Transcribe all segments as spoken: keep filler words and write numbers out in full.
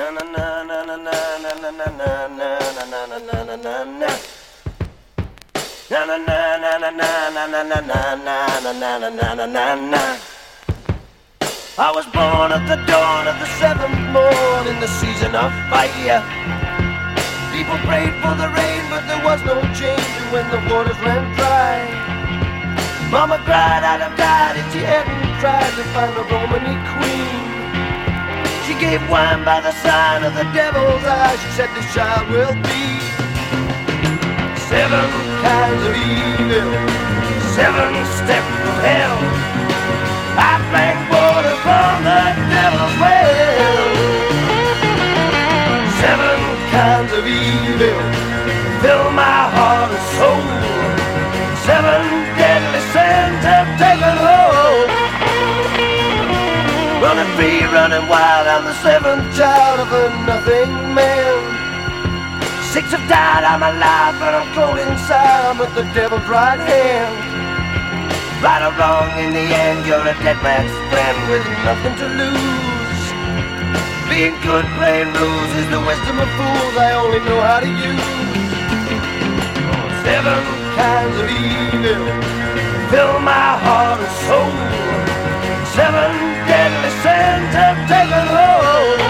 Na na na na na na na na na na na na na na na na na. Na na na na na na na na na na na na na na na na na. I was born at the dawn of the seventh morn in the season of fire. People prayed for the rain, but there was no change when the waters ran dry. Mama cried, I'd have died if she hadn't tried to find the Romany queen. She gave wine by the sign of the devil's eye. She said this child will be seven kinds of evil, seven steps of hell. I drank water from the devil's well. Seven kinds of evil fill my heart and soul. Seven deadly sins have taken hold. Running free, running wild, I'm the seventh child of a nothing man. Six have died, I'm alive, but I'm cold inside. I'm at the devil's right hand. Right or wrong, in the end, you're a dead man's friend with nothing to lose. Being good, playing rules is the wisdom of fools I only know how to use. Seven kinds of evil fill my heart and soul. Seven deadly sins have taken hold.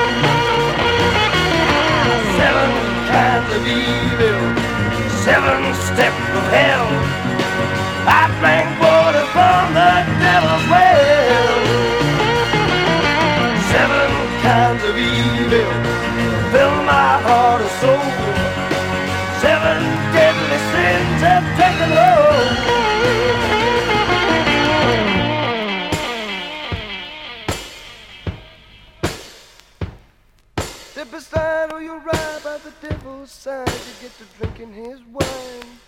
Seven kinds of evil, seven steps of hell. I drank water from the devil's well. Seven kinds of evil fill my heart and soul. Seven deadly sins have taken hold. Step aside or you'll ride by the devil's side. You get to drinking his wine.